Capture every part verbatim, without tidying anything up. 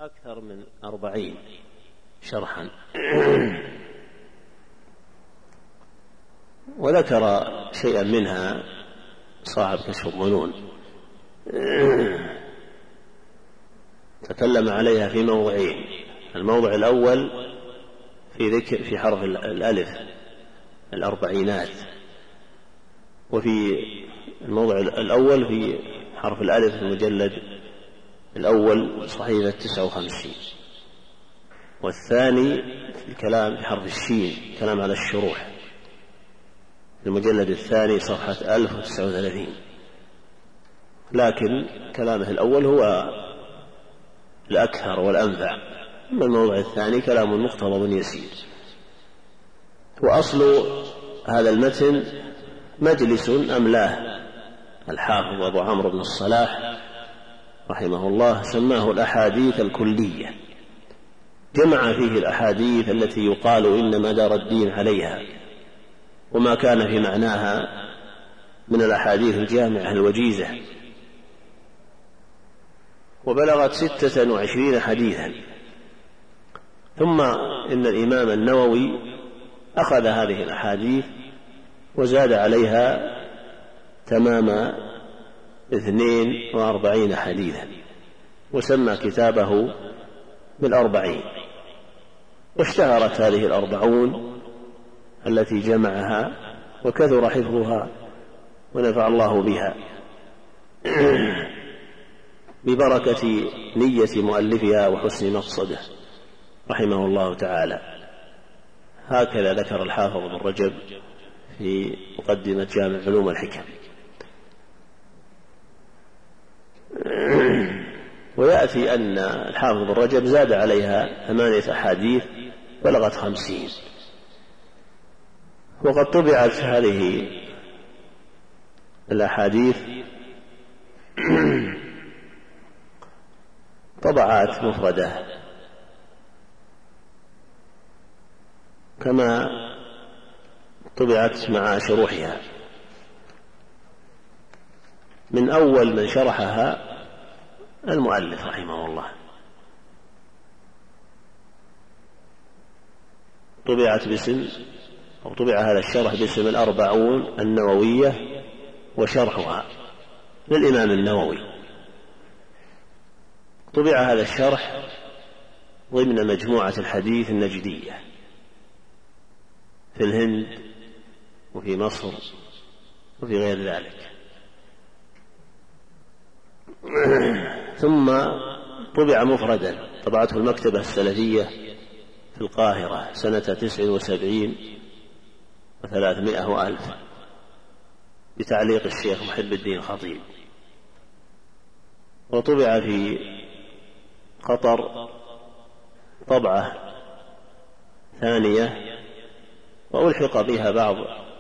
أكثر من أربعين شرحا، وذكر شيئا منها صاحب كشف الظنون، تكلم عليها في موضعين. الموضع الأول في ذكر في حرف الألف الأربعينات، وفي الموضع الأول في حرف الألف المجلد الأول صحيفة تسعة وخمسين، والثاني في الكلام في حرف الشين كلام على الشروح المجلد الثاني صفحة ألف وتسعة وثلاثين. لكن كلامه الأول هو الأكثر والأنفع، أما الموضع الثاني كلام مقتضب يسير. وأصل هذا المتن مجلس أملاه الحافظ أبو عمرو بن الصلاح رحمه الله، سماه الأحاديث الكلية، جمع فيه الأحاديث التي يقال إن مدار الدين عليها وما كان في معناها من الأحاديث الجامعة الوجيزة، وبلغت ستة وعشرين حديثا. ثم إن الإمام النووي أخذ هذه الأحاديث وزاد عليها تمام اثنين وأربعين حديثا، وسمى كتابه بالأربعين، واشتهرت هذه الأربعون التي جمعها وكثر حفظها ونفع الله بها ببركة نية مؤلفها وحسن مقصده رحمه الله تعالى. هكذا ذكر الحافظ ابن رجب في مقدمة جامع علوم الحكم. ويأتي أن الحافظ ابن رجب زاد عليها ثمانية أحاديث بلغت خمسين، وقد طبعت هذه الأحاديث طبعات مفردة كما طبعت مع شروحها. من أول من شرحها المؤلف رحمه الله، طبعت باسم أو طبع هذا الشرح باسم الأربعون النووية وشرحها للإمام النووي. طبع هذا الشرح ضمن مجموعة الحديث النجدية في الهند وفي مصر وفي غير ذلك. ثم طبع مفردا، طبعته المكتبة السلفية في القاهرة سنة تسع وسبعين وثلاثمائة وألف بتعليق الشيخ محب الدين خطيب. وطبع في قطر طبعة ثانية وألحق بها بعض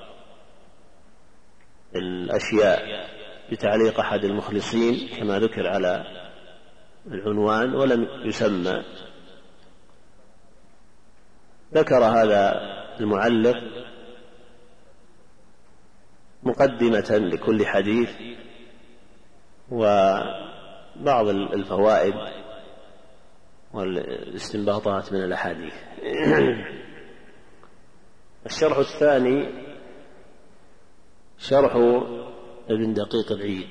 الأشياء بتعليق أحد المخلصين كما ذكر على العنوان ولم يسمى. ذكر هذا المعلق مقدمة لكل حديث وبعض الفوائد والاستنباطات من الأحاديث. الشرح الثاني شرح ابن دقيق العيد،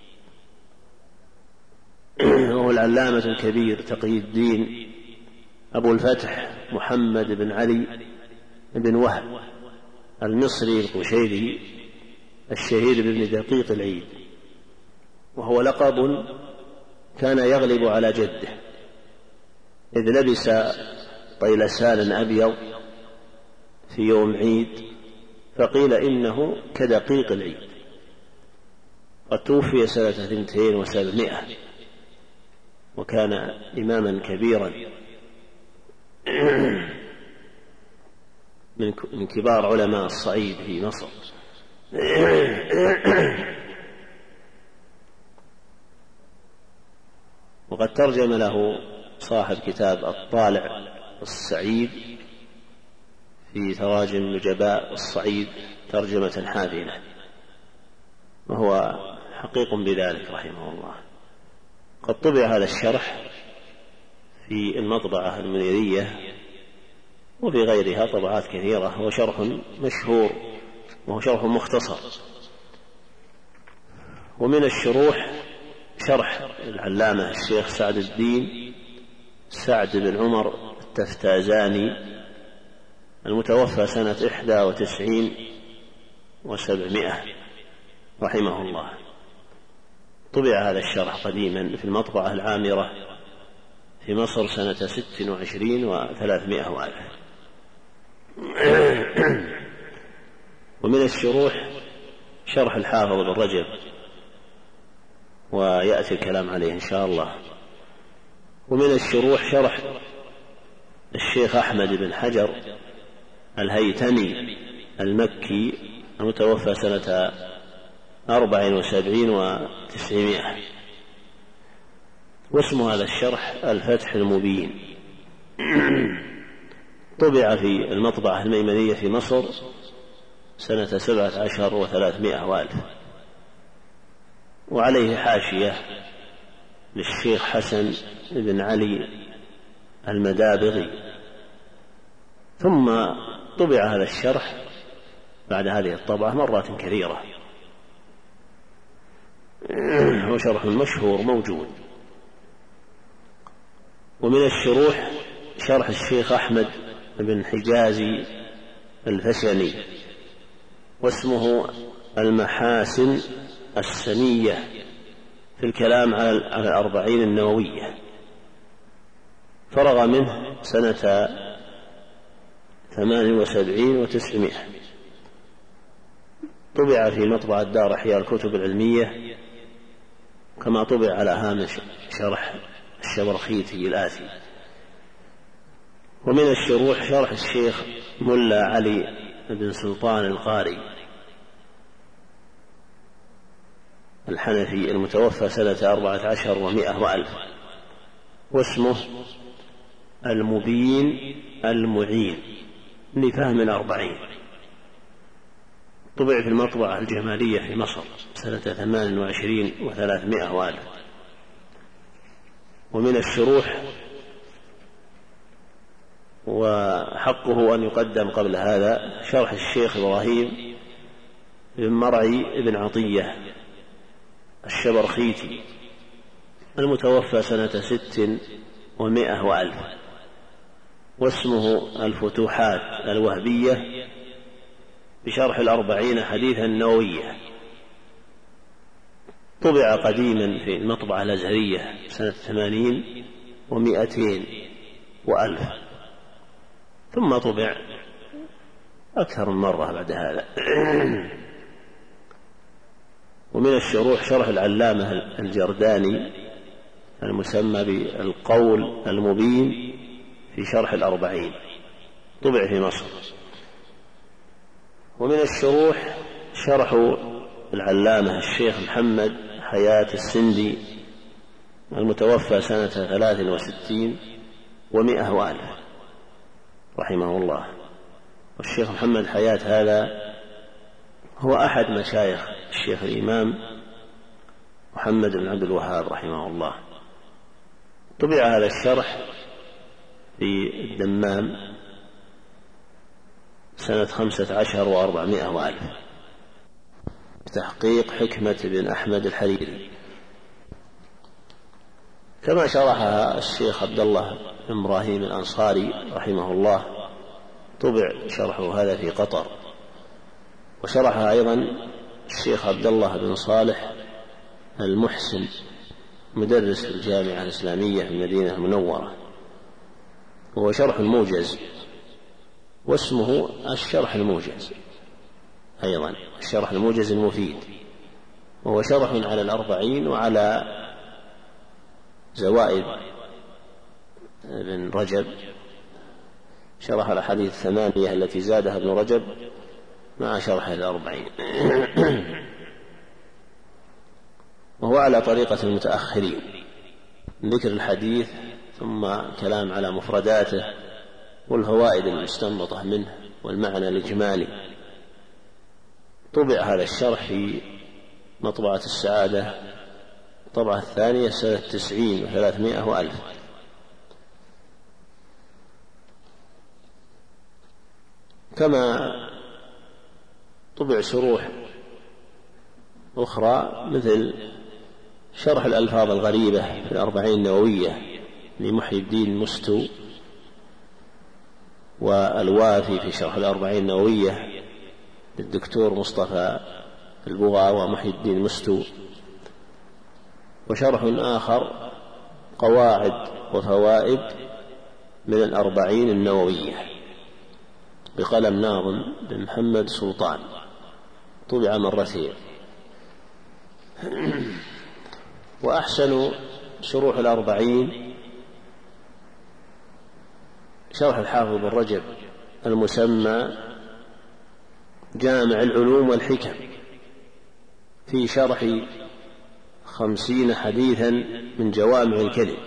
وهو العلامة الكبير تقي الدين أبو الفتح محمد بن علي بن وهب المصري القشيري الشهير بابن دقيق العيد، وهو لقب كان يغلب على جده، إذ لبس طيلسان أبيض في يوم عيد فقيل إنه كدقيق العيد. قد توفي سنة اثنتين وسبعمائة، وكان إماما كبيرا من كبار علماء الصعيد في مصر. وقد ترجم له صاحب كتاب الطالع السعيد في تراجم نجباء الصعيد ترجمة حافلة، وهو حقيق بذلك رحمه الله. قد طبع هذا الشرح في المطبعة المنيرية وفي غيرها طبعات كثيرة، هو شرح مشهور وهو شرح مختصر. ومن الشروح شرح العلامة الشيخ سعد الدين سعد بن عمر التفتازاني المتوفى سنة إحدى وتسعين وسبعمائة رحمه الله. طبع هذا الشرح قديما في المطبعة العامرة في مصر سنة ست وعشرين وثلاثمائة وألف. ومن الشروح شرح الحافظ بن رجب، ويأتي الكلام عليه إن شاء الله. ومن الشروح شرح الشيخ أحمد بن حجر الهيتمي المكي المتوفى سنة أربع وسبعين وتسعمائة، واسم هذا الشرح الفتح المبين. طبع في المطبعة الميمنية في مصر سنة سبعة عشر وثلاثمائة وألف، وعليه حاشية للشيخ حسن بن علي المدابغي. ثم طبع هذا الشرح بعد هذه الطبعة مرات كثيرة، هو شرح مشهور موجود. ومن الشروح شرح الشيخ أحمد بن حجازي الفشني، واسمه المحاسن السنية في الكلام على الأربعين النووية، فرغ منه سنة ثمان وسبعين وتسعمائة. طبع في مطبعة دار إحياء الكتب العلمية، كما طبع على هامش شرح الشبرخيتي الآتي. ومن الشروح شرح الشيخ ملا علي بن سلطان القاري الحنفي المتوفى سنة أربعة عشر ومائة وألف، واسمه المبين المعين لفهم الأربعين. طبع في المطبعة الجمالية في مصر سنة ثمان وعشرين وثلاثمائة وألف. ومن الشروح، وحقه أن يقدم قبل هذا، شرح الشيخ إبراهيم بن مرعي بن عطية الشبرخيتي المتوفى سنة ست ومائة وألف، واسمه الفتوحات الوهبية بشرح الأربعين حديثا النووية. طبع قديما في المطبعة الأزهرية سنة ثمانين ومائتين وألف، ثم طبع أكثر من مرة بعد هذا. ومن الشروح شرح العلامة الجرداني المسمى بالقول المبين في شرح الأربعين، طبع في مصر. ومن الشروح شرح العلامة الشيخ محمد حياة السندي المتوفى سنة ثلاث وستين ومائة وألف رحمه الله. والشيخ محمد حياة هذا هو أحد مشايخ الشيخ الإمام محمد بن عبد الوهاب رحمه الله. طبع هذا الشرح في الدمام سنة خمسة عشر وأربعمائة وألف، تحقيق حكمة بن أحمد الحريري، كما شرحها الشيخ عبد الله بن إبراهيم الأنصاري رحمه الله. طبع شرحه هذا في قطر. وشرحها أيضا الشيخ عبد الله بن صالح المحسن مدرس في الجامعة الإسلامية في المدينة المنورة، وهو شرح موجز، واسمه الشرح الموجز أيضا، الشرح الموجز المفيد، وهو شرح على الأربعين وعلى زوائد ابن رجب، شرح الأحاديث الثمانية التي زادها ابن رجب مع شرح الأربعين. وهو على طريقة المتأخرين، ذكر الحديث ثم كلام على مفرداته والفوائد المستنبطة منه والمعنى الإجمالي. طبع هذا الشرح في مطبعة السعادة الطبعة الثانية سنة تسعين وثلاثمائة وألف. كما طبع شروح أخرى مثل شرح الألفاظ الغريبة في الأربعين النووية لمحي الدين مستو، والوافي في شرح الأربعين النووية للدكتور مصطفى البغا ومحي الدين مستو، وشرح آخر قواعد وفوائد من الأربعين النووية بقلم ناظم بن محمد سلطان، طبع مرتين. وأحسن شروح الأربعين شرح الحافظ بن رجب المسمى جامع العلوم والحكم في شرح خمسين حديثا من جوامع الكلم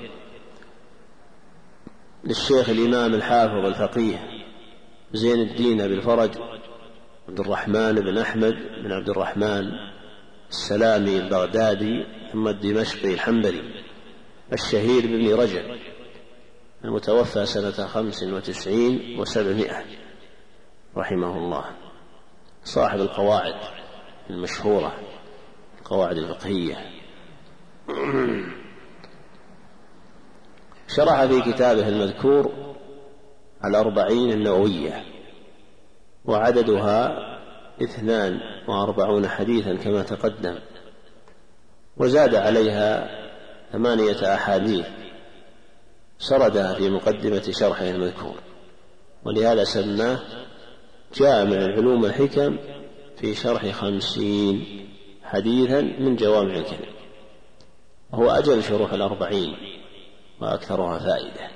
للشيخ الإمام الحافظ الفقيه زين الدين أبي الفرج عبد الرحمن بن أحمد بن عبد الرحمن السلامي البغدادي ثم الدمشقي الحنبلي الشهير بن رجب المتوفى سنة خمس وتسعين وسبعمائة رحمه الله، صاحب القواعد المشهورة القواعد الفقهية. شرح في كتابه المذكور الأربعين النووية، وعددها اثنان وأربعون حديثا كما تقدم، وزاد عليها ثمانية أحاديث سردها في مقدمة شرحه المذكور، ولهذا سماه جامع العلوم والحكم في شرح خمسين حديثا من جوامع الكلم، وهو أجل شروح الأربعين وأكثرها فائدة.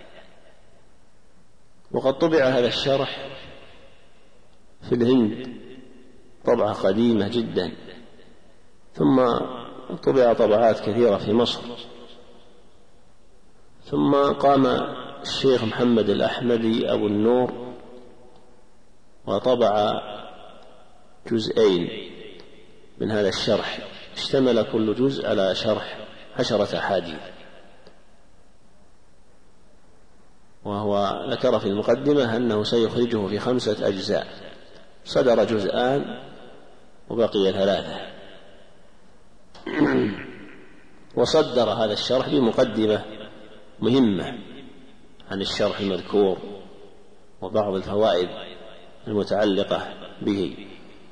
وقد طبع هذا الشرح في الهند طبعة قديمة جدا، ثم طبع طبعات كثيرة في مصر، ثم قام الشيخ محمد الأحمدي أبو النور وطبع جزئين من هذا الشرح، اشتمل كل جزء على شرح عشرة أحاديث، وهو ذكر في المقدمة أنه سيخرجه في خمسة أجزاء، صدر جزءان وبقي ثلاثة. وصدر هذا الشرح بمقدمة مهمة عن الشرح المذكور وبعض الفوائد المتعلقة به.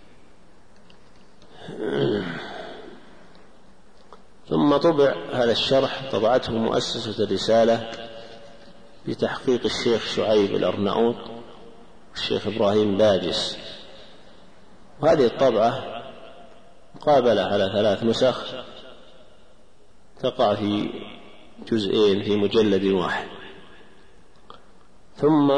ثم طبع هذا الشرح، طبعته مؤسسة الرسالة بتحقيق الشيخ شعيب الأرناؤوط والشيخ إبراهيم باجس، وهذه الطبعة مقابلة على ثلاث نسخ تقع في جزئين في مجلد واحد. ثم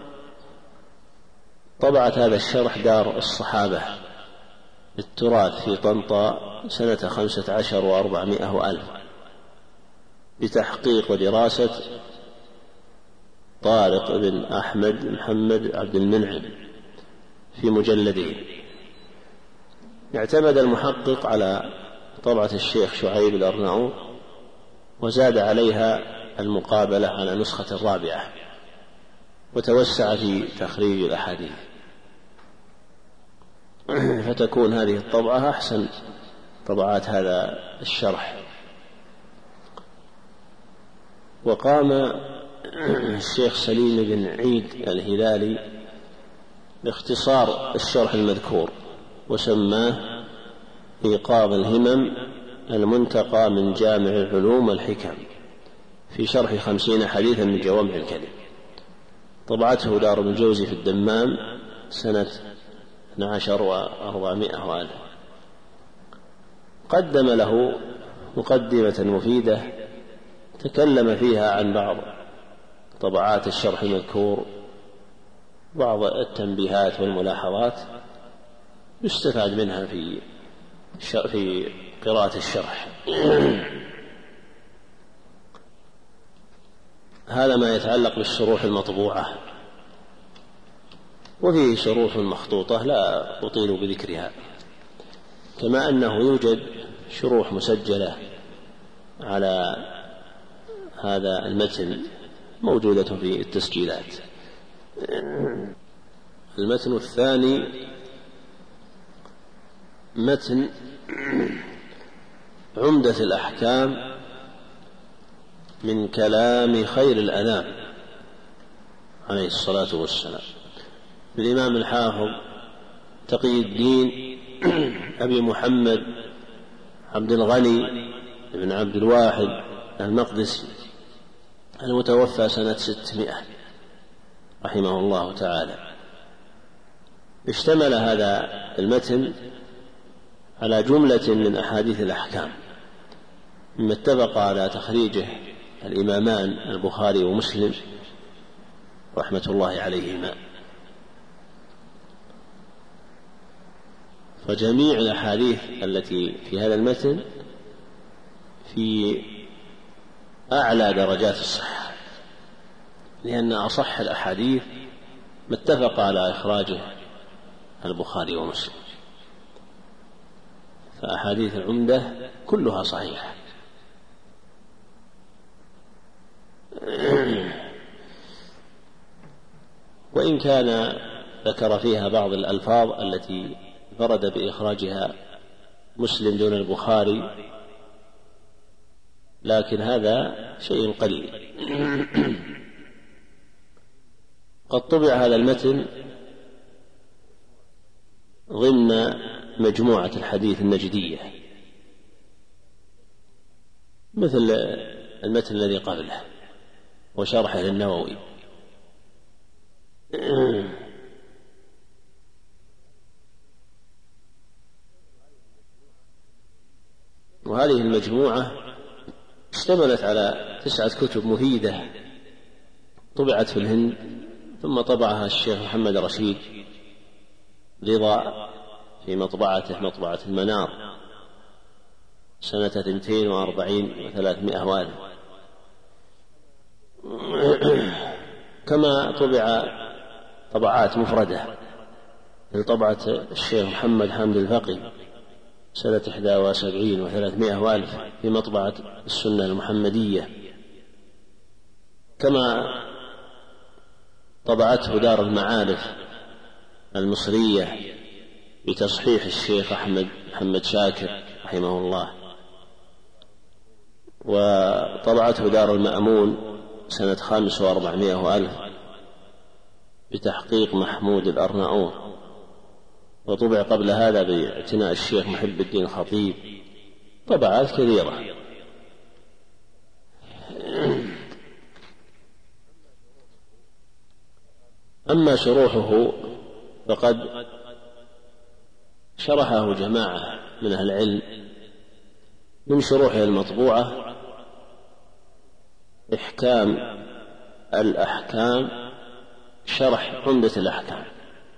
طبعت هذا الشرح دار الصحابة للتراث في طنطا سنة خمسة عشر وأربعمائة وألف بتحقيق ودراسة طارق بن أحمد محمد عبد المنعم في مجلدين. اعتمد المحقق على طبعة الشيخ شعيب الأرناؤوط وزاد عليها المقابلة على نسخة الرابعة، وتوسع في تخريج الأحاديث، فتكون هذه الطبعة أحسن طبعات هذا الشرح. وقام الشيخ سليم بن عيد الهلالي باختصار الشرح المذكور وسماه إيقاظ الهمم المنتقى من جامع العلوم والحكم في شرح خمسين حديثا من جوامع الكلم، طبعته دار ابن الجوزي في الدمام سنة اثني عشر وأربعمائة وألف. قدم له مقدمة مفيدة تكلم فيها عن بعض طبعات الشرح المذكور، بعض التنبيهات والملاحظات يستفاد منها في في قراءة الشرح. هذا ما يتعلق بالشروح المطبوعة، وفيه شروح مخطوطة لا أطيل بذكرها، كما أنه يوجد شروح مسجلة على هذا المتن موجودة في التسجيلات. المتن الثاني متن عمدة الأحكام من كلام خير الأنام عليه الصلاة والسلام، للإمام الحافظ تقي الدين أبي محمد عبد الغني بن عبد الواحد المقدسي المتوفى سنة ستمائة رحمه الله تعالى. اشتمل هذا المتن على جملة من أحاديث الأحكام مما اتفق على تخريجه الإمامان البخاري ومسلم رحمة الله عليهما. فجميع الأحاديث التي في هذا المتن في أعلى درجات الصحة، لأن أصح الأحاديث ما اتفق على إخراجه البخاري ومسلم، فأحاديث العمدة كلها صحيحة. وإن كان ذكر فيها بعض الألفاظ التي فرد بإخراجها مسلم دون البخاري، لكن هذا شيء قليل. قد طبع هذا المتن ضمن مجموعة الحديث النجدية مثل المتن الذي قبله وشرحه للنووي. وهذه المجموعة اشتملت على تسعة كتب مفيدة طبعت في الهند، ثم طبعها الشيخ محمد رشيد رضا في مطبعته مطبعة المنار سنة اثنتين وأربعين وثلاثمائة والف، كما طبع طبعات مفردة لطبعة الشيخ محمد حامد الفقي سنة إحدى وسبعين وثلاثمائة والف في مطبعة السنة المحمدية، كما طبعته دار المعارف المصرية بتصحيح الشيخ أحمد محمد شاكر رحمه الله، وطبعته دار المأمون سنة خمس وأربعمائة والف بتحقيق محمود الأرناؤوط، وطبع قبل هذا باعتناء الشيخ محب الدين الخطيب، طبعات كثيرة. أما شروحه فقد شرحه جماعة من أهل العلم. من شروحه المطبوعة إحكام الأحكام شرح عمدة الأحكام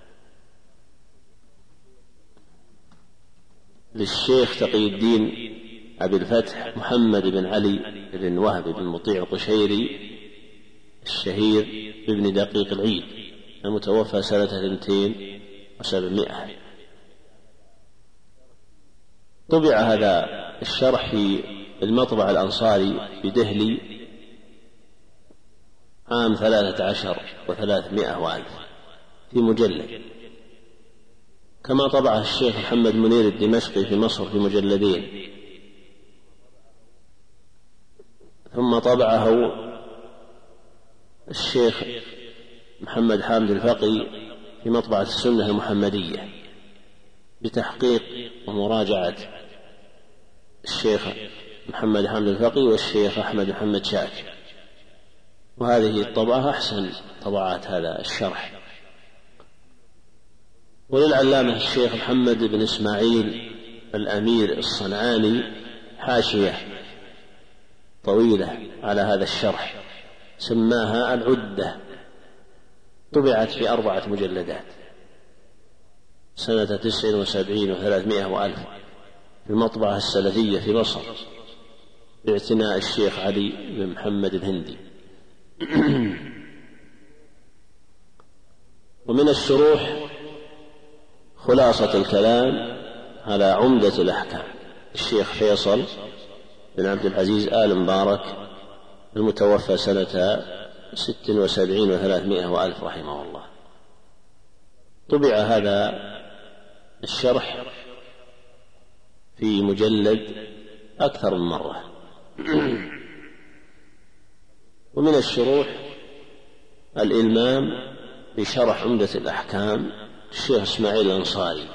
للشيخ تقي الدين أبي الفتح محمد بن علي بن وهب بن مطيع القشيري الشهير بابن دقيق العيد المتوفى سنة اثنتين وسبعمائة. طبع هذا الشرح في المطبع الأنصاري بدهلي عام ثلاثة عشر وثلاثمائة والف في مجلد، كما طبعه الشيخ محمد منير الدمشقي في مصر في مجلدين، ثم طبعه الشيخ محمد حامد الفقي في مطبعة السنة المحمدية بتحقيق ومراجعة الشيخ محمد حامد الفقي والشيخ أحمد محمد شاكر، وهذه الطبعة أحسن طبعات هذا الشرح. وللعلامة الشيخ محمد بن إسماعيل الأمير الصنعاني حاشية طويلة على هذا الشرح سماها العدة، طبعت في أربعة مجلدات سنة تسع وسبعين وثلاثمائة وألف في المطبعة السلفية في مصر باعتناء الشيخ علي بن محمد الهندي. ومن الشروح خلاصة الكلام على عمدة الأحكام الشيخ فيصل بن عبد العزيز آل مبارك المتوفى سنة ست وسبعين وثلاثمائة وألف رحمه الله. طبع هذا الشرح في مجلد أكثر من مرة. ومن الشروح الإلمام بشرح عمدة الأحكام الشيخ إسماعيل الأنصاري،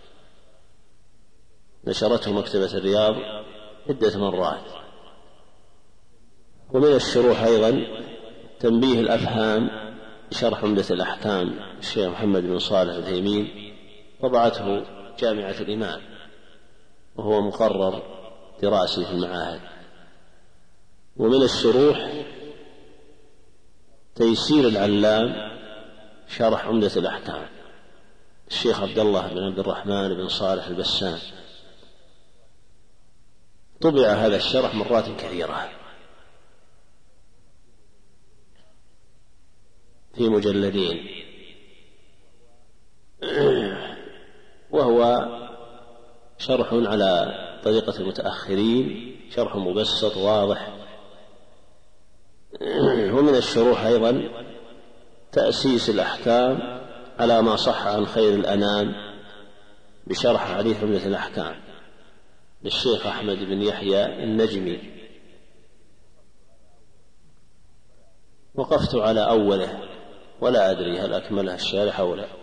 نشرته مكتبة الرياض عدة مرات. ومن الشروح أيضا تنبيه الأفهام بشرح عمدة الأحكام الشيخ محمد بن صالح العثيمين، طبعته جامعة الإمام وهو مقرر دراسي في المعاهد. ومن الشروح تيسير العلام شرح عمدة الأحكام الشيخ عبد الله بن عبد الرحمن بن صالح البسام، طبع هذا الشرح مرات كثيرة في مجلدين، وهو شرح على طريقة المتأخرين، شرح مبسط واضح. ومن الشروح أيضا تأسيس الأحكام على ما صح عن خير الأنام بشرح حديث عمدة الأحكام للشيخ أحمد بن يحيى النجمي، وقفت على أوله ولا أدري هل أكملها الشارح أو لا.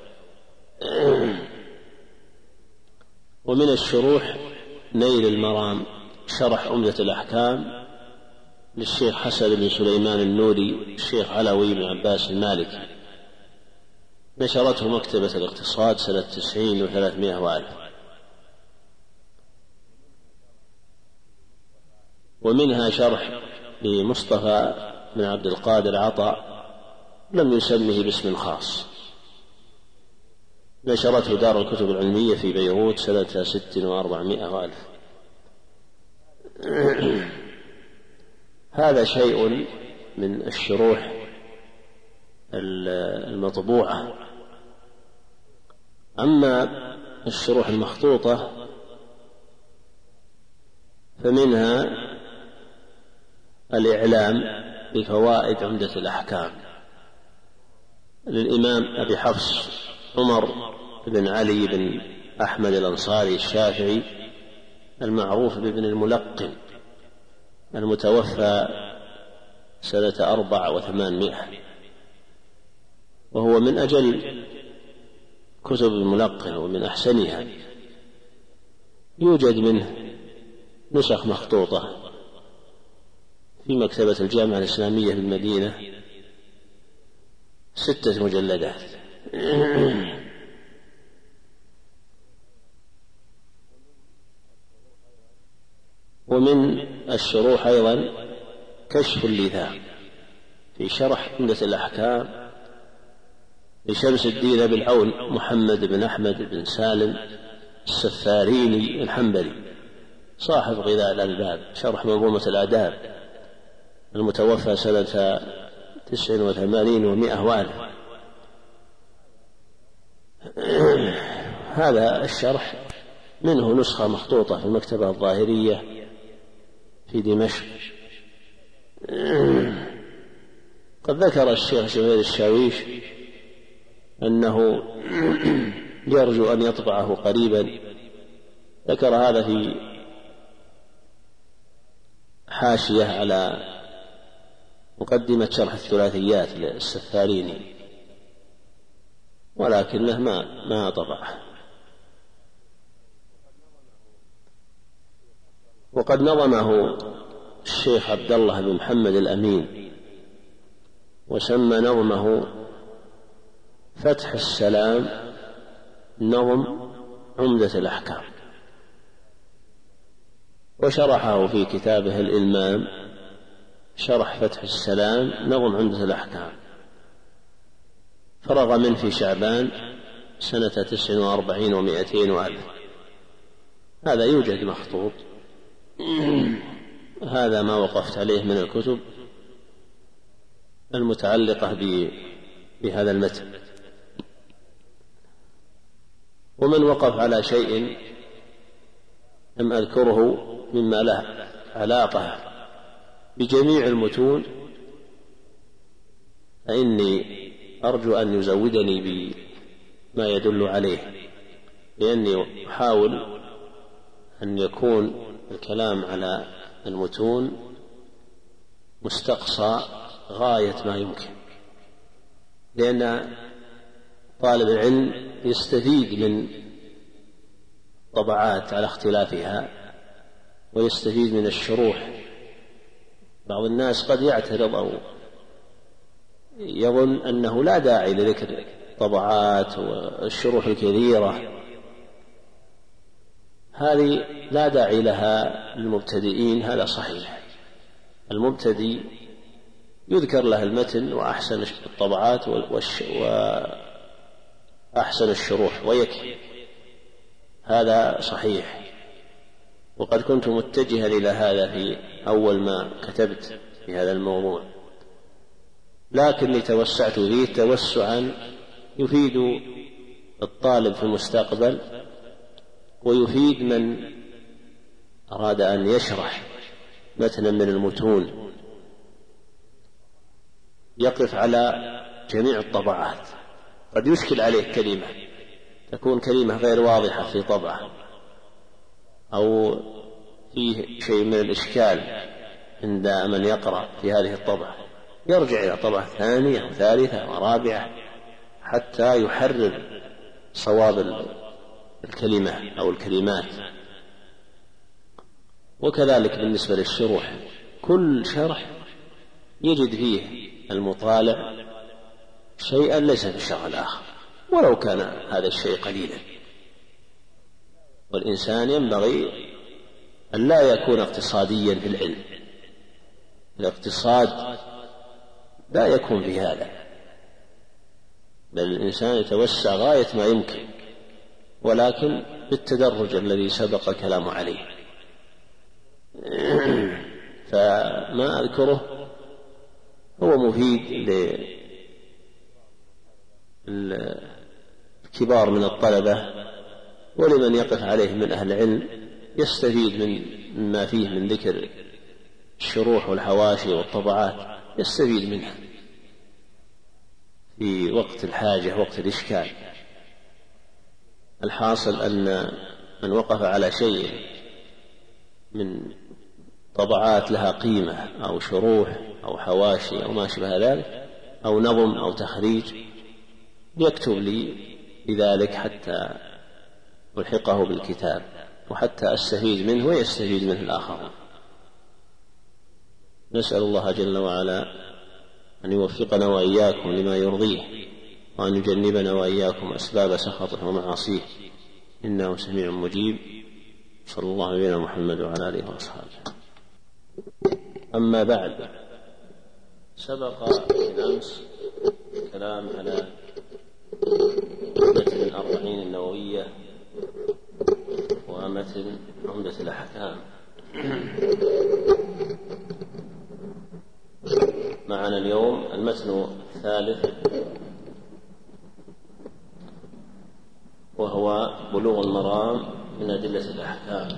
ومن الشروح نيل المرام شرح عمدة الأحكام للشيخ حسن بن سليمان النوري الشيخ علوي بن عباس المالكي، نشرته مكتبة الاقتصاد سنة تسعين وثلاثمائة وألف. ومنها شرح لمصطفى بن عبد القادر عطاء لم يسمه باسم خاص، نشرته دار الكتب العلمية في بيروت سنة ست وأربعمائة وألف. هذا شيء من الشروح المطبوعة. أما الشروح المخطوطة فمنها الإعلام بفوائد عمدة الأحكام للإمام أبي حفص عمر بن علي بن أحمد الأنصاري الشافعي المعروف بابن الملقن، المتوفى سنة أربع وثمانمائة، وهو من أجل كتب الملقن ومن أحسنها. يوجد منه نسخ مخطوطة في مكتبة الجامعة الإسلامية في المدينة، ستة مجلدات. ومن الشروح أيضا كشف اللثام في شرح عمدة الأحكام لشمس الدين أبي العون محمد بن أحمد بن سالم السفاريني الحنبلي صاحب غذاء الألباب شرح منظومة الآداب، المتوفى سنة تسع وثمانين ومائة وألف. هذا الشرح منه نسخة مخطوطة في المكتبة الظاهرية في دمشق. قد ذكر الشيخ شهير الشاويش أنه يرجو أن يطبعه قريبا، ذكر هذا في حاشية على مقدمة شرح الثلاثيات للسفاريني، ولكنه ما ما طبعه. وقد نظمه الشيخ عبد الله بن محمد الأمين وسمى نظمه فتح السلام نظم عمدة الأحكام، وشرحه في كتابه الإلمام شرح فتح السلام نظم عمدة الأحكام، فرغ منه في شعبان سنة تسع وأربعين ومائتين وألف. هذا يوجد مخطوط. هذا ما وقفت عليه من الكتب المتعلقة بهذا المتن. ومن وقف على شيء لم أذكره مما له علاقة بجميع المتون فإني أرجو أن يزودني ما يدل عليه، لأني أحاول أن يكون الكلام على المتون مستقصى غاية ما يمكن، لأن طالب العلم يستفيد من طبعات على اختلافها ويستفيد من الشروح. بعض الناس قد يعترض أو يظن أنه لا داعي لذكر طبعات والشروح الكثيرة، هذه لا داعي لها للمبتدئين. هذا صحيح، المبتدئ يذكر له المتن وأحسن الطبعات وأحسن الشروح ويكفي، هذا صحيح. وقد كنت متجها إلى هذا في أول ما كتبت في هذا الموضوع، لكني توسعت فيه توسعا يفيد الطالب في المستقبل ويفيد من أراد أن يشرح متنا من المتون، يقف على جميع الطبعات. قد يشكل عليه كلمة، تكون كلمة غير واضحة في طبعة، أو فيه شيء من الإشكال عند من يقرأ في هذه الطبعة، يرجع إلى طبعة ثانية وثالثة ورابعة حتى يحرر صواب الكلمة أو الكلمات. وكذلك بالنسبة للشروح، كل شرح يجد فيه المطالع شيئا ليس في الشرح الآخر ولو كان هذا الشيء قليلا. والإنسان ينبغي أن لا يكون اقتصاديا في العلم، الاقتصاد لا يكون في هذا، بل الإنسان يتوسع غاية ما يمكن، ولكن بالتدرج الذي سبق الكلام عليه. فما أذكره هو مفيد للكبار من الطلبة ولمن يقف عليه من أهل العلم، يستفيد من مما فيه من ذكر الشروح والحواشي والطبعات، يستفيد منها في وقت الحاجة وقت الإشكال. الحاصل أن من وقف على شيء من طبعات لها قيمة أو شروح أو حواشي أو ما شبه ذلك أو نظم أو تخريج يكتب لي بذلك حتى ألحقه بالكتاب وحتى أستفيد منه ويستفيد منه الآخرون. نسأل الله جل وعلا أن يوفقنا وإياكم لما يرضيه، وأن يجنبنا وإياكم أسباب سخطه ومعاصيه، إنه سميع مجيب. صلى الله عليه محمد وعلى آله وأصحابه. أما بعد، سبق بالأمس الكلام على متن الأربعين النووية ومتن عمدة الأحكام. معنا اليوم المتن الثالث وهو بلوغ المرام من أدلة الأحكام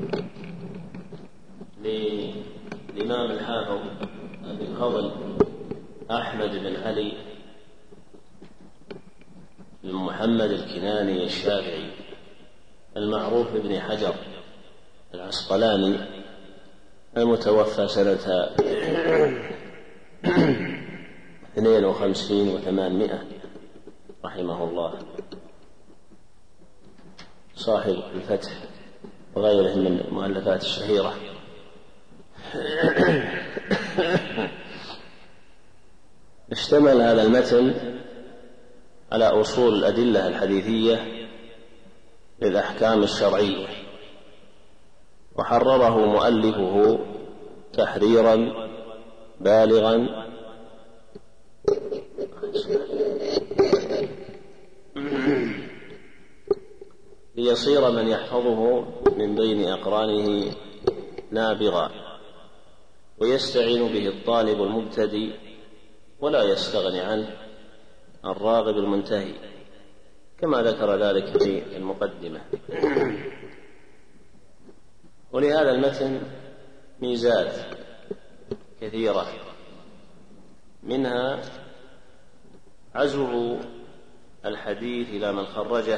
للإمام الحافظ أبي الفضل أحمد بن علي بن محمد الكناني الشافعي المعروف بابن حجر العسقلاني، المتوفى سنة اثنين وخمسين وثمانمائة رحمه الله، صاحب الفتح وغيره من المؤلفات الشهيرة. اشتمل هذا المتن على أصول الأدلة الحديثية للأحكام الشرعية، وحرره مؤلفه تحريرا بالغا ليصير من يحفظه من بين أقرانه نابغا، ويستعين به الطالب المبتدئ ولا يستغني عنه الراغب المنتهي، كما ذكر ذلك في المقدمة. ولهذا المتن ميزات كثيرة، منها عزوه الحديث إلى من خرجه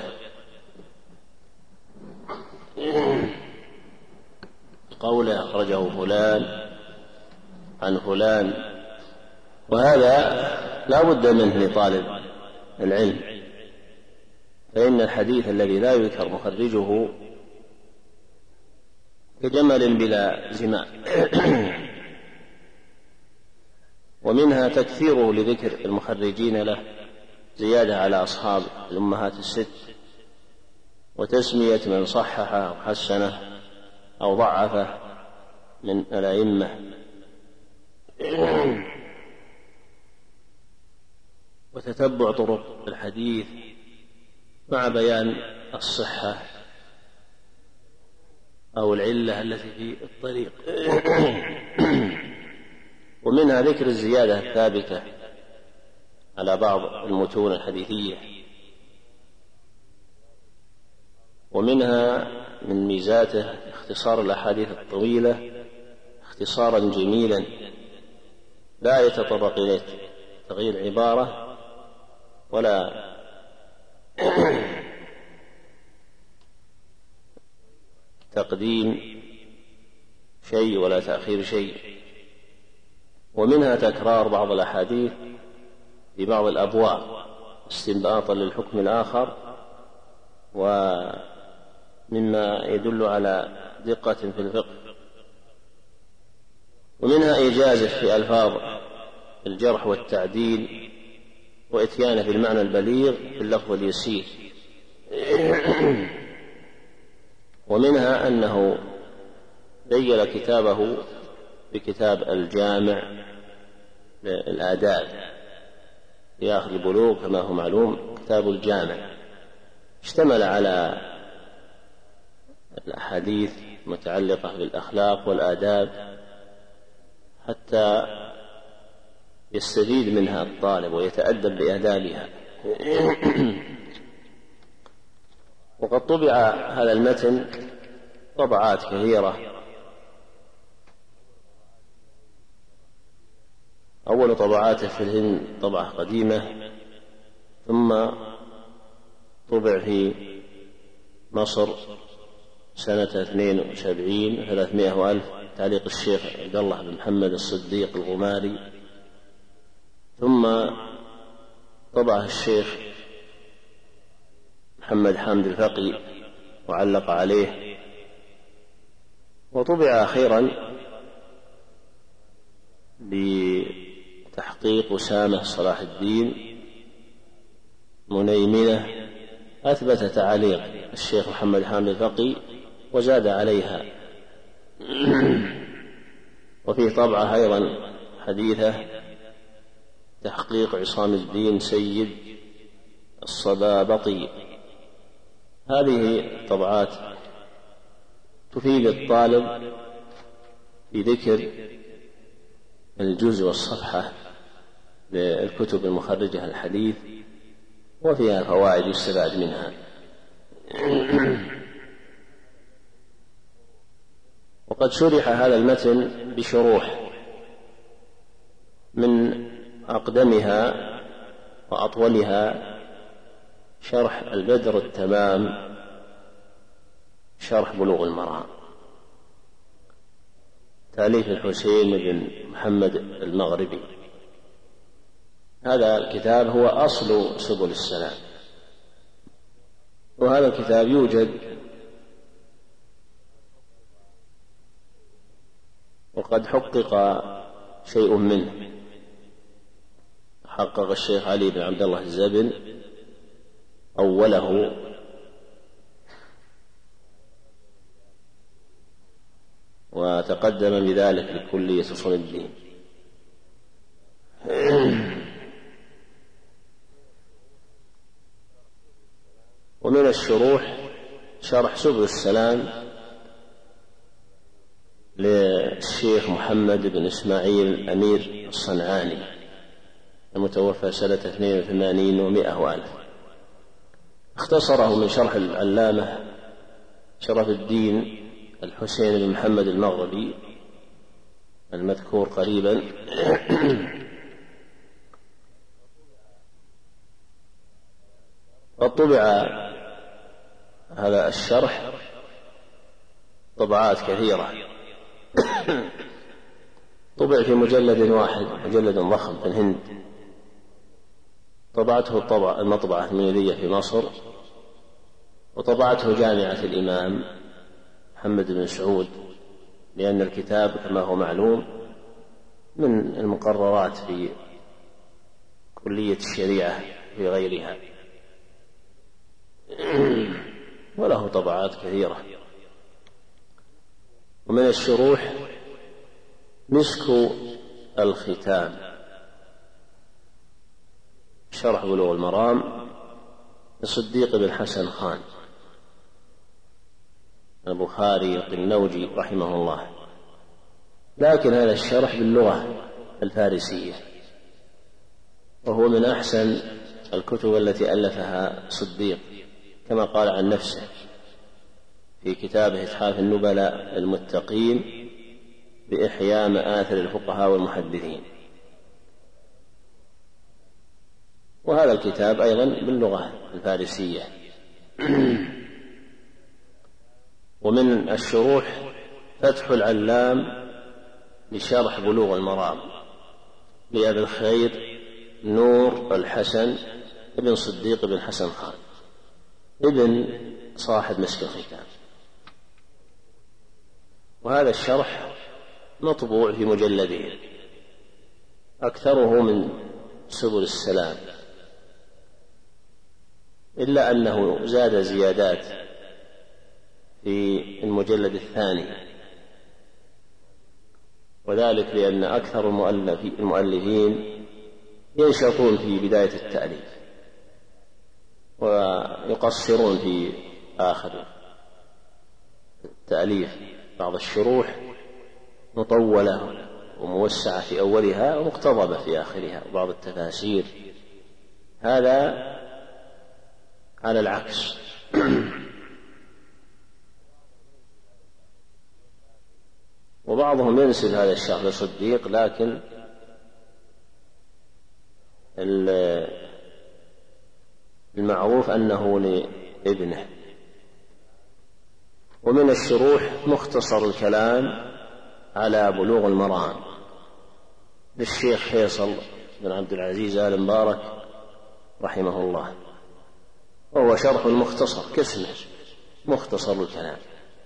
قوله أخرجه فلان عن فلان، وهذا لا بد منه لطالب العلم، فإن الحديث الذي لا يذكر مخرجه كجمل بلا زمام. ومنها تكثيره لذكر المخرجين له زيادة على أصحاب الأمهات الست، وتسمية من صححه أو حسنه أو ضعفه من الأئمة، وتتبع طرق الحديث مع بيان الصحة أو العلة التي في الطريق. ومنها ذكر الزيادة الثابتة على بعض المتون الحديثية. ومنها من ميزاته اختصار الأحاديث الطويلة اختصارا جميلا لا يتطرق إليه تغيير عبارة ولا تقديم شيء ولا تأخير شيء. ومنها تكرار بعض الأحاديث في بعض الأبواب استنباطا للحكم الآخر، ومما يدل على دقة في الفقه. ومنها إيجازه في ألفاظ الجرح والتعديل وإتيانه بالمعنى البليغ في اللفظ اليسير. ومنها أنه بين كتابه بكتاب الجامع للآداب في آخر البلوغ كما هو معلوم. كتاب الجامع اشتمل على الأحاديث المتعلقة بالأخلاق والآداب حتى يستفيد منها الطالب ويتأدب بآدابها. وقد طبع هذا المتن طبعات كثيرة. أول طبعاته في الهند طبعة قديمة، ثم طبع في مصر سنة اثنين وسبعين ثلاثمائة وألف تعليق الشيخ عبد الله بن محمد الصديق الغماري، ثم طبعه الشيخ محمد حامد الفقي وعلق عليه، وطبع أخيرا بتحقيق أسامة صلاح الدين منيمنة، أثبت تعليق الشيخ محمد حامد الفقي وزاد عليها. وفيه طبعة أيضا حديثة تحقيق عصام الدين سيد الصبابطي. هذه الطبعات تفيد الطالب في ذكر الجزء والصفحة للكتب المخرجة الحديث، وفيها فوائد يستفاد منها. وقد شرح هذا المتن بشروح، من أقدمها وأطولها شرح البدر التمام شرح بلوغ المرام تأليف الحسين بن محمد المغربي. هذا الكتاب هو أصل سبل السلام، وهذا الكتاب يوجد وقد حقق شيء منه. حقق الشيخ علي بن عبد الله الزبن أوله، وتقدم بذلك لكلية أصول الدين. ومن الشروح شرح سبل السلام للشيخ محمد بن إسماعيل الأمير الصنعاني المتوفى سنة اثنين وثمانين ومائة وألف. اختصره من شرح العلامة شرف الدين الحسين بن محمد المغربي المذكور قريبا. قد طبع هذا الشرح طبعات كثيرة. طبع في مجلد واحد، مجلد ضخم في الهند، طبعته الطبع المطبعة التلميذية في مصر، وطبعته جامعة الإمام محمد بن سعود، لأن الكتاب كما هو معلوم من المقررات في كلية الشريعة في غيرها، وله طبعات كثيرة. ومن الشروح مسك الختام، شرح بلوغ المرام لصديق بن حسن خان البخاري القنوجي رحمه الله، لكن هذا الشرح باللغة الفارسية، وهو من أحسن الكتب التي ألفها صديق، كما قال عن نفسه في كتابه إتحاف النبلاء المتقين بإحياء مآثر الفقهاء والمحدثين. وهذا الكتاب أيضا باللغة الفارسية. ومن الشروح فتح العلام لشرح بلوغ المرام لأبي الخير نور الحسن ابن صديق بن حسن خان ابن صاحب مسك الختام. وهذا الشرح مطبوع في مجلدين، أكثره من سبل السلام، إلا أنه زاد زيادات في المجلد الثاني، وذلك لأن أكثر المؤلفين ينشطون في بداية التأليف ويقصرون في آخر التأليف. بعض الشروح مطولة وموسعة في أولها ومقتضبة في آخرها، وبعض التفاسير هذا على العكس. وبعضهم ينسب هذا الشرح لصديق، لكن المعروف أنه لابنه. ومن الشروح مختصر الكلام على بلوغ المرام للشيخ فيصل بن عبد العزيز آل مبارك رحمه الله، وهو شرح مختصر كاسمه مختصر الكلام.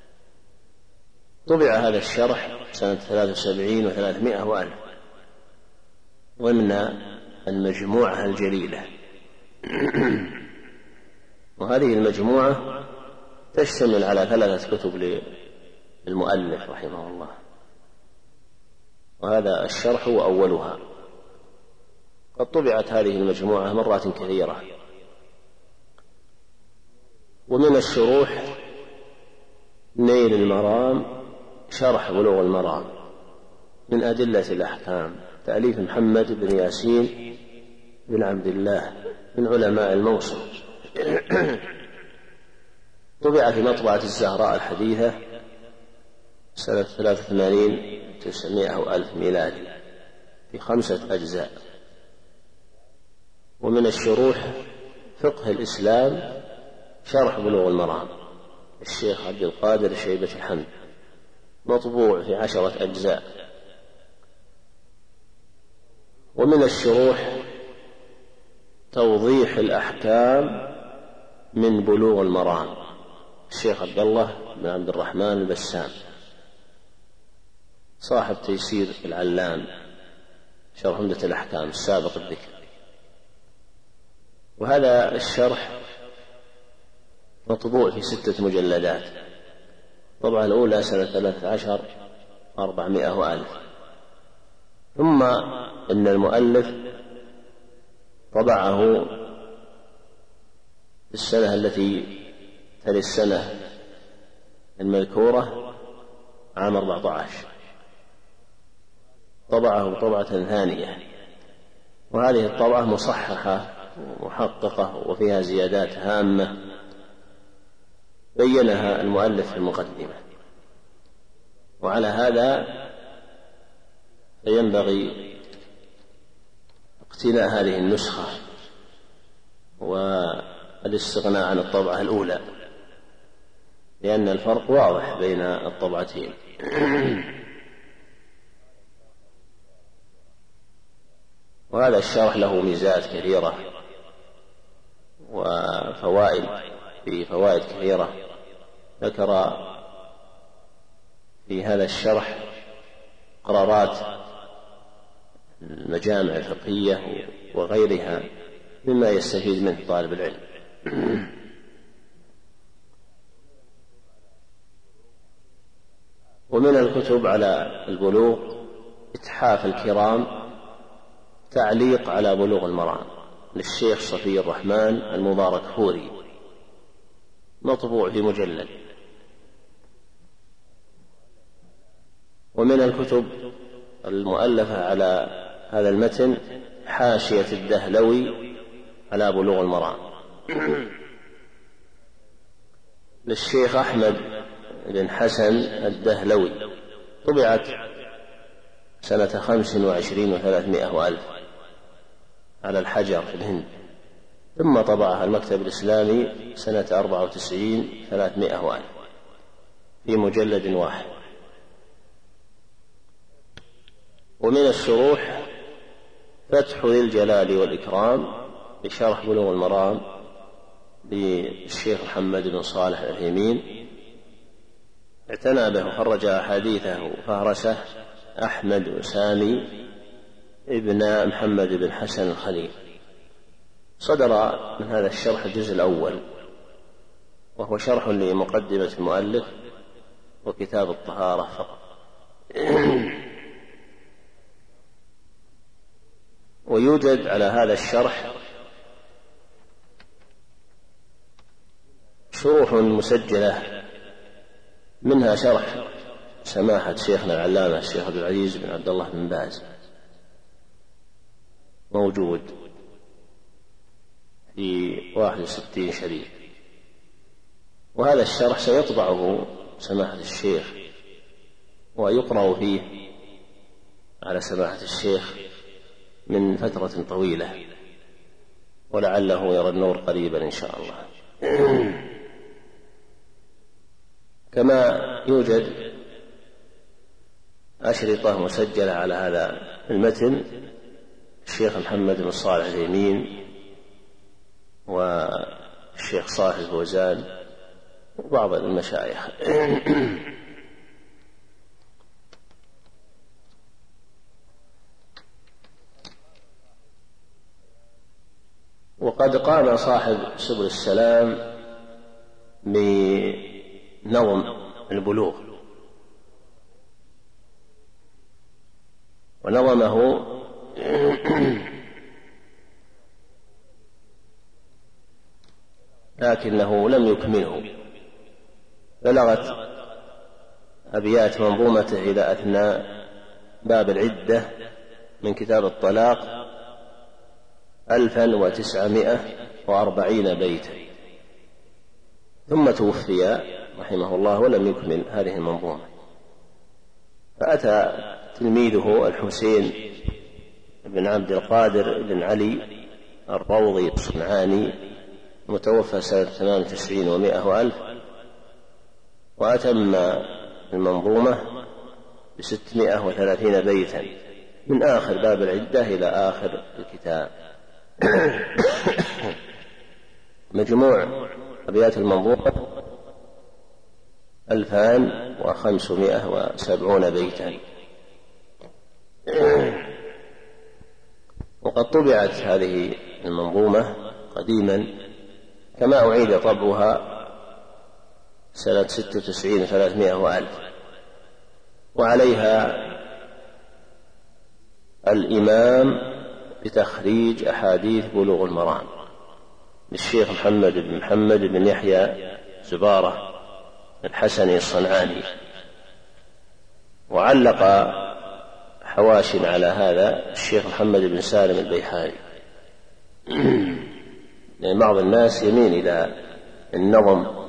طبع هذا الشرح سنة ثلاثة وسبعين وثلاثمائة وألف ضمن المجموعة الجليلة. وهذه المجموعة تشتمل على ثلاثة كتب للمؤلف رحمه الله، وهذا الشرح هو أولها. قد طبعت هذه المجموعة مرات كثيرة. ومن الشروح نيل المرام شرح بلوغ المرام من أدلة الأحكام، تأليف محمد بن ياسين بن عبد الله من علماء الموصل. طبع في مطبعة الزهراء الحديثة سنة ثلاثة وثمانين وتسعمائة وألف ميلادي في خمسة أجزاء. ومن الشروح فقه الإسلام شرح بلوغ المرام الشيخ عبد القادر شيبة حمد، مطبوع في عشرة أجزاء. ومن الشروح توضيح الأحكام من بلوغ المرام الشيخ عبد الله بن عبد الرحمن البسام صاحب تيسير العلام شرح عمدة الأحكام السابق الذكر. وهذا الشرح مطبوع في ستة مجلدات، طبعا الأولى سنة ثلاثة عشر أربعمائة وألف. ثم إن المؤلف طبعه في السنة التي تلي السنة المذكورة عام أربعة عشر، طبعه طبعة ثانية، وهذه الطبعة مصححة ومحققة وفيها زيادات هامة بينها المؤلف في المقدمة. وعلى هذا فينبغي اقتناء هذه النسخة الاستغناء عن الطبعة الأولى، لأن الفرق واضح بين الطبعتين. وهذا الشرح له ميزات كثيرة وفوائد في فوائد كثيرة. ذكر في هذا الشرح قرارات المجامع الفقهية وغيرها مما يستفيد منه طالب العلم. ومن الكتب على البلوغ إتحاف الكرام تعليق على بلوغ المرام للشيخ صفي الرحمن المبارك فوري، مطبوع في مجلد. ومن الكتب المؤلفة على هذا المتن حاشية الدهلوي على بلوغ المرام للشيخ أحمد بن حسن الدهلوي، طبعت سنة خمس وعشرين وثلاثمائة وألف على الحجر في الهند، ثم طبعها المكتب الإسلامي سنة أربعة وتسعين ثلاثمائة وألف في مجلد واحد. ومن الشروح فتح ذي الجلال والإكرام بشرح بلوغ المرام للشيخ محمد بن صالح العثيمين، اعتنى به وخرج أحاديثه فهرسه أحمد وسامي ابن محمد بن حسن الخليل. صدر من هذا الشرح الجزء الأول، وهو شرح لمقدمة المؤلف وكتاب الطهارة فقط. ويوجد على هذا الشرح شروح مسجلة، منها شرح سماحة شيخنا العلامة الشيخ عبد العزيز بن عبد الله بن باز موجود في واحد وستين شريط، وهذا الشرح سيطبعه سماحة الشيخ ويقرأ فيه على سماحة الشيخ من فترة طويلة، ولعله يرى النور قريبا إن شاء الله. كما يوجد أشرطة مسجلة على هذا المتن الشيخ محمد بن صالح العثيمين والشيخ صالح الفوزان وبعض المشايخ. وقد قام صاحب سبل السلام بنظم البلوغ، ونظمه لكنه لم يكمله، بلغت أبيات منظومته إلى أثناء باب العدة من كتاب الطلاق ألفا وتسعمائة وأربعين بيتا، ثم توفي رحمه الله ولم يكمل هذه المنظومة. فأتى تلميذه الحسين بن عبد القادر بن علي الروضي الصنعاني متوفى سنة ثمان وتسعين ومائة وألف، وأتم المنظومة بستمائة وثلاثين بيتا من آخر باب العدة إلى آخر الكتاب. مجموع أبيات المنظومة ألفان وخمسمائة وسبعون بيتا. وقد طبعت هذه المنظومة قديما، كما أعيد طبعها سنة ستة وتسعين ثلاثمائة وألف، وعليها الإمام بتخريج أحاديث بلوغ المرام للشيخ محمد بن محمد بن يحيى زبارة الحسني الصنعاني، وعلق حواشٍ على هذا الشيخ محمد بن سالم البيحاني. لأن بعض الناس يميل إلى النظم.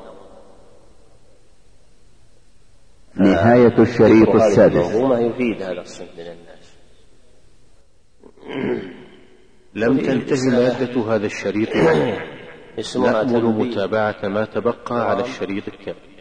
نهاية الشريط السادس. يفيد هذا الصنف من الناس. لم تنتهي مادة هذا الشريط اسمها نأمل تنبيه. متابعة ما تبقى على الشريط التالي.